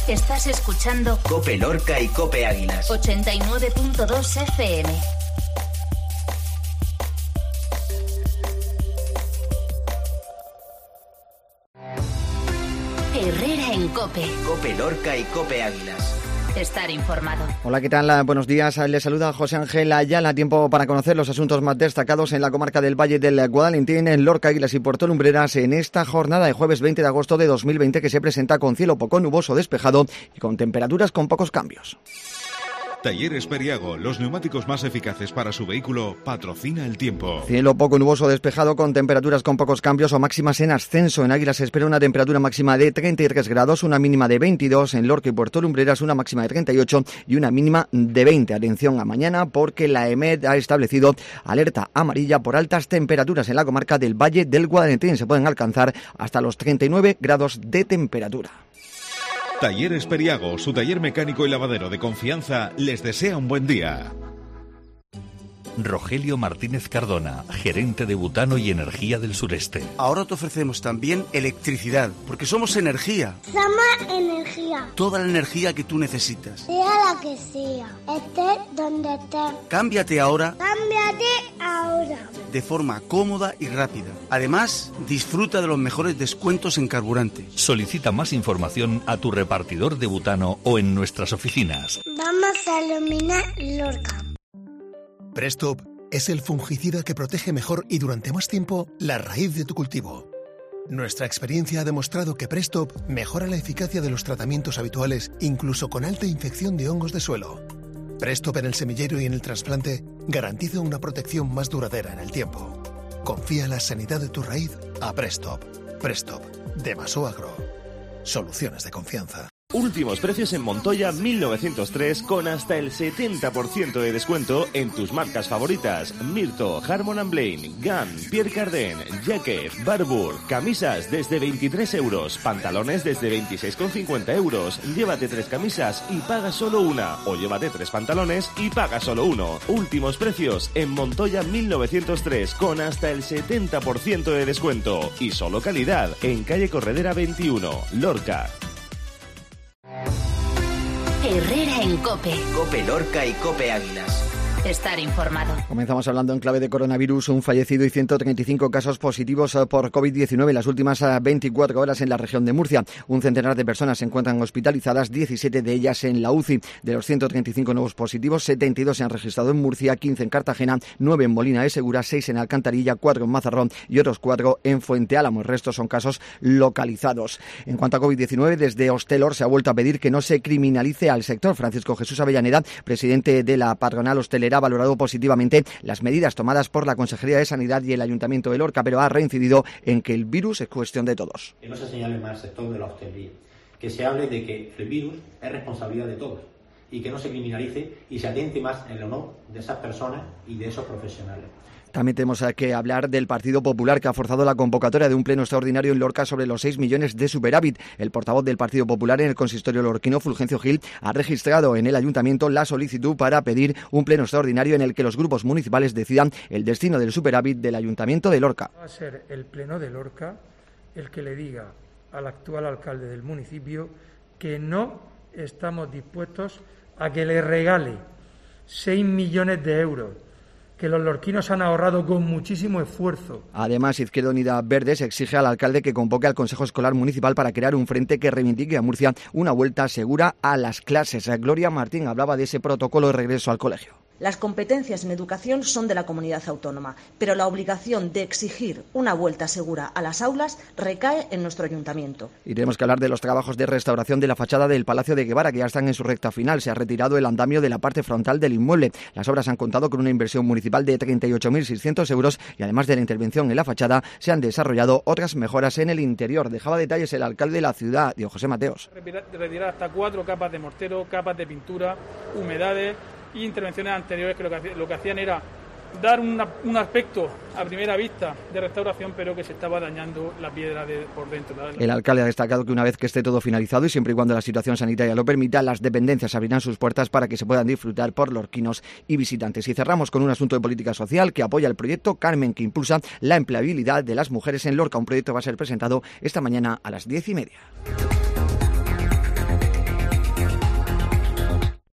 Estás escuchando COPE Lorca y COPE Águilas. 89.2 FM. Herrera en COPE. COPE Lorca y COPE Águilas. Estar informado. Hola, ¿qué tal? Buenos días. Les saluda José Ángel Ayala. Tiempo para conocer los asuntos más destacados en la comarca del Valle del Guadalentín, en Lorca, Águilas y Puerto Lumbreras, en esta jornada de jueves 20 de agosto de 2020 que se presenta con cielo poco nuboso despejado y con temperaturas con pocos cambios. Talleres Periago, los neumáticos más eficaces para su vehículo, patrocina el tiempo. Cielo poco nuboso despejado con temperaturas con pocos cambios o máximas en ascenso. En Águilas se espera una temperatura máxima de 33 grados, una mínima de 22. En Lorca y Puerto Lumbreras una máxima de 38 y una mínima de 20. Atención a mañana porque la EMET ha establecido alerta amarilla por altas temperaturas en la comarca del Valle del Guadalentín. Se pueden alcanzar hasta los 39 grados de temperatura. Talleres Periago, su taller mecánico y lavadero de confianza, les desea un buen día. Rogelio Martínez Cardona, gerente de Butano y Energía del Sureste. Ahora te ofrecemos también electricidad, porque somos energía. Somos energía. Toda la energía que tú necesitas. Sea la que sea, esté donde esté. Cámbiate ahora. Cámbiate ahora. De forma cómoda y rápida. Además, disfruta de los mejores descuentos en carburante. Solicita más información a tu repartidor de butano o en nuestras oficinas. Vamos a iluminar Lorca. Prestop es el fungicida que protege mejor y durante más tiempo la raíz de tu cultivo. Nuestra experiencia ha demostrado que Prestop mejora la eficacia de los tratamientos habituales, incluso con alta infección de hongos de suelo. Prestop en el semillero y en el trasplante garantiza una protección más duradera en el tiempo. Confía en la sanidad de tu raíz a Prestop. Prestop, de Maso Agro. Soluciones de confianza. Últimos precios en Montoya 1903 con hasta el 70% de descuento en tus marcas favoritas: Mirto, Harmon & Blaine, Gunn, Pierre Cardin, Jacket, Barbour. Camisas desde 23 euros, pantalones desde 26,50 euros. Llévate 3 camisas y paga solo una, o llévate 3 pantalones y paga solo uno. Últimos precios en Montoya 1903 con hasta el 70% de descuento y solo calidad en calle Corredera 21, Lorca. Herrera en COPE. COPE Lorca y COPE Águilas. Estar informado. Comenzamos hablando en clave de coronavirus. Un fallecido y 135 casos positivos por COVID-19 en las últimas 24 horas en la región de Murcia. Un centenar de personas se encuentran hospitalizadas, 17 de ellas en la UCI. De los 135 nuevos positivos, 72 se han registrado en Murcia, 15 en Cartagena, 9 en Molina de Segura, 6 en Alcantarilla, 4 en Mazarrón y otros 4 en Fuente Álamo. El resto son casos localizados. En cuanto a COVID-19, desde Hostelor se ha vuelto a pedir que no se criminalice al sector. Francisco Jesús Avellaneda, presidente de la patronal hostelera, ha valorado positivamente las medidas tomadas por la Consejería de Sanidad y el Ayuntamiento de Lorca, pero ha reincidido en que el virus es cuestión de todos. Que no se señale más al sector de la hostelería, que se hable de que el virus es responsabilidad de todos y que no se criminalice y se atente más en el honor de esas personas y de esos profesionales. También tenemos que hablar del Partido Popular, que ha forzado la convocatoria de un pleno extraordinario en Lorca sobre los 6 millones de superávit. El portavoz del Partido Popular en el consistorio lorquino, Fulgencio Gil, ha registrado en el Ayuntamiento la solicitud para pedir un pleno extraordinario en el que los grupos municipales decidan el destino del superávit del Ayuntamiento de Lorca. Va a ser el pleno de Lorca el que le diga al actual alcalde del municipio que no estamos dispuestos a que le regale 6 millones de euros que los lorquinos han ahorrado con muchísimo esfuerzo. Además, Izquierda Unida Verdes exige al alcalde que convoque al Consejo Escolar Municipal para crear un frente que reivindique a Murcia una vuelta segura a las clases. Gloria Martín hablaba de ese protocolo de regreso al colegio. Las competencias en educación son de la comunidad autónoma, pero la obligación de exigir una vuelta segura a las aulas recae en nuestro ayuntamiento. Y tenemos que hablar de los trabajos de restauración de la fachada del Palacio de Guevara, que ya están en su recta final. Se ha retirado el andamio de la parte frontal del inmueble. Las obras han contado con una inversión municipal de 38.600 euros y además de la intervención en la fachada, se han desarrollado otras mejoras en el interior. Dejaba detalles el alcalde de la ciudad, Diego José Mateos. Retirar hasta 4 capas de mortero, capas de pintura, humedades y intervenciones anteriores que lo que hacían era dar un aspecto a primera vista de restauración, pero que se estaba dañando la piedra por dentro. El alcalde ha destacado que una vez que esté todo finalizado y siempre y cuando la situación sanitaria lo permita, las dependencias abrirán sus puertas para que se puedan disfrutar por lorquinos y visitantes. Y cerramos con un asunto de política social que apoya el proyecto Carmen, que impulsa la empleabilidad de las mujeres en Lorca. Un proyecto va a ser presentado esta mañana a las 10:30.